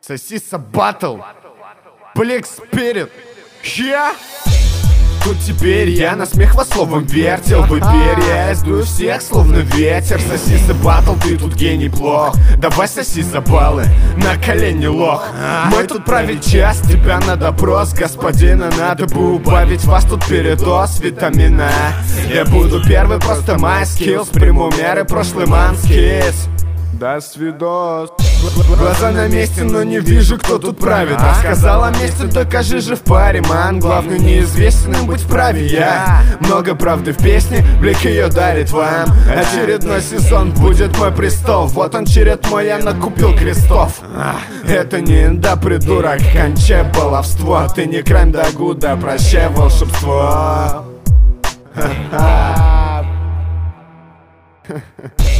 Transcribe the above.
Сосиса Батл, Black Spirit. Я? Тут теперь я на смех во словом вертел. В эфире я издую всех словно ветер. Сосиса Батл, ты тут гений плох. Давай соси за баллы, на колени лох. Мы тут править час, тебя на допрос. Господина, надо бы убавить, вас тут передоз витамина. Я буду первый, просто my skills. Приму меры, прошлый манскис. До свидос. Глаза на месте, но не вижу, кто тут правит. А сказал о месте, докажи же в паре, ман. Главное неизвестным быть вправе я. Много правды в песне, Блик ее дарит вам. Очередной сезон будет мой престол. Вот он черед мой, я накупил крестов. Это не инда, придурок, кончай баловство. Ты не крайм да гуда, прощай волшебство.